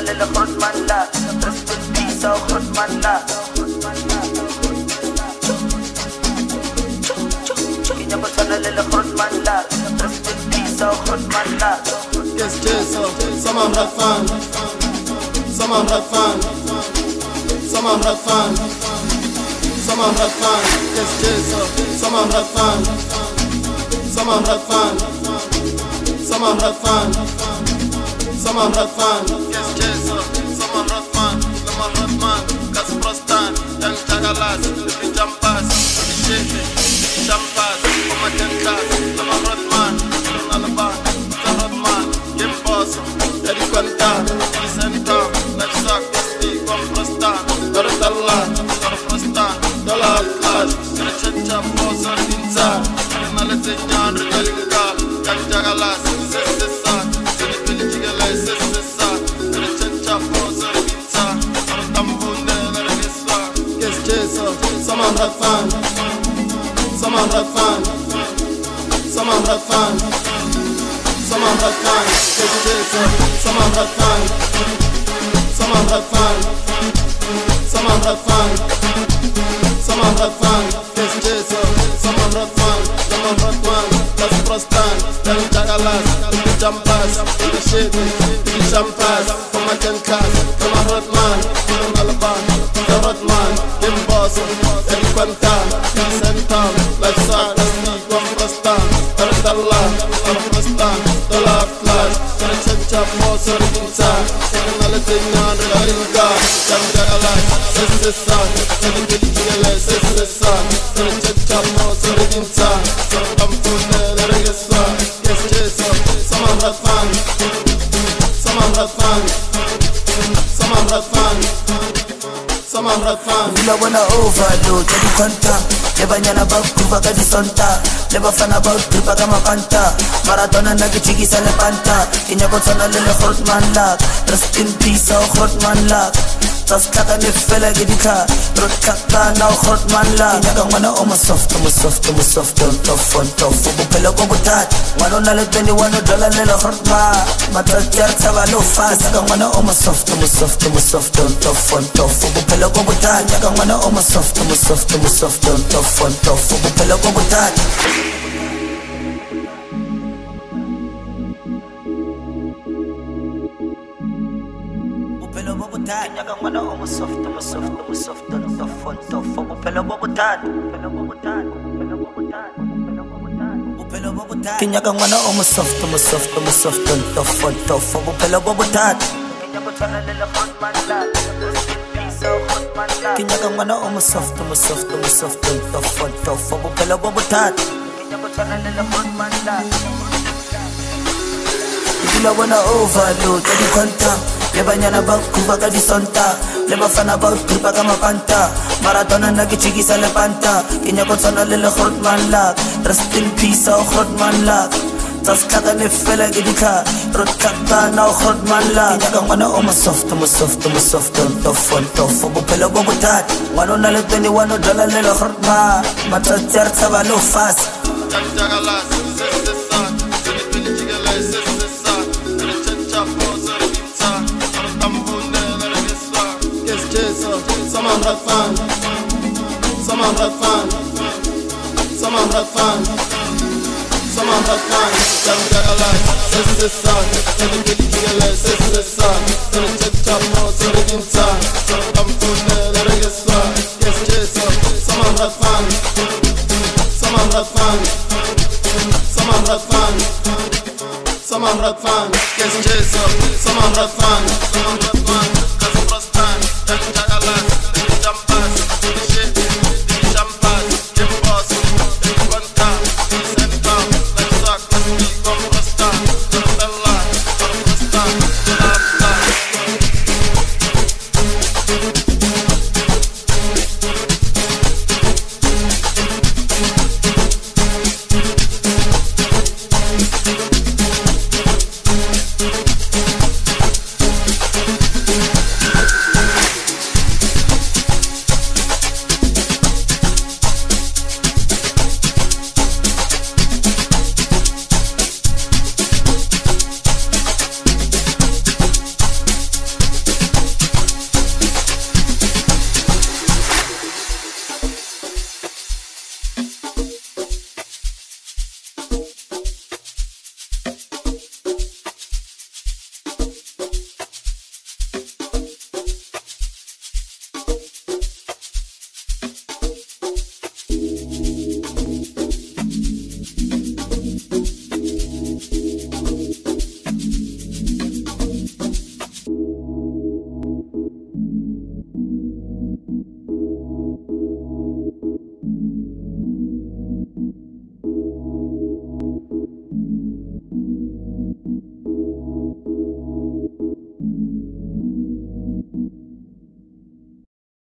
للخرج من لا رست البيسة وخرج من لا كينيا بوصلنا للخرج من لا رست البيسة وخرج من لا Yes, Jason, someone had fun. Someone had fun. Someone had fun. Someone had fun. Yes, Jason, someone had fun. Someone had fun. Someone had fun. Someone had fun. Yes, Jason, someone had fun. Someone had fun. Kasi prostan, yang jagalas, lebih jampas, lebih shake, lebih jampas, pemakan kelas, someone had fun. Alaban, someone man, game boss, jadi kuanta, di center, life suck, pasti kom prostan, darudallah, dar prostan, dalam clash, kena cancap, bosan insan, kena lecenyan, regalinggal, yang jagalas, sesesan, jadi pilih jigalai sesesan, kena cancap, bosan insan, dar tambun dan regiswa. Yes, Jason, someone had fun, someone had fun, someone had fun. Someone had fun, yes, Jason, someone had fun. Someone had fun. Someone had fun. Someone had fun, yes, Jason, someone had fun. Someone had fun, kasi prostan, dari jagalas, lebih jampas, lebih shit, lebih jampas, pemakan kelas, someone had man, turun alaban, turun man, game boss, dari kuanta, di center, life suck, pasti kom prostan, darudallah, dar prostan, dalam clash, kena cancap, bosan insan, kena lecenyan, regalinggal, yang jagalas, sesesan, jadi pilih jigalai, sesesan, kena cancap, bosan insan, dar tambun dan regiswa. Yes, Jason, someone had fun. Someone had fun. Someone had fun. Someone had fun. Bila wana overload, jadi kwanta lebanyana bakuva kadi sonta lebafana bakuva kama kanta maratona na kichiki sa lepanta kinyakotsana lele khortman lak rest in peace au khortman lak tas kaka ne fela gidika rot kaka na khortman lak kinyaga wana omo soft tough on tough bu pelo ko butat wano na le $21 lele khortma matajar tsabalo fast kinyaga wana omo soft tough on tough bu pelo ko butat kinyaga wana omo soft tough on tough bu pelo ko butat Kinyaga wana omo soft tough on tough bu pelo ko butat Kinyaga wana omo soft tough on tough bu pelo ko butat Kinyaga wana omo soft tough on tough bu pelo ko butat Bila wana overload jadi kwanta lebanyana bakuva kadi sonta lebafana bakuva kama kanta maratona na kichiki sa lepanta kinyakotsana lele khortman lak rest in peace au khortman lak tas kaka ne fela gidika rot kaka na khortman lak kinyaga wana omo soft tough on tough bu pelo ko butat wano na le $21 lele khortma matajar tsabalo fast jagalas, sesesan, jadi pilih jigalai sesesan, kena cancap, bosan insan, dar tambun dan regiswa. Yes, Jason, someone had fun. Someone had fun. Someone had fun. Someone had fun. Yang jagalas, sesesan, jadi pilih jigalai sesesan, kena cancap,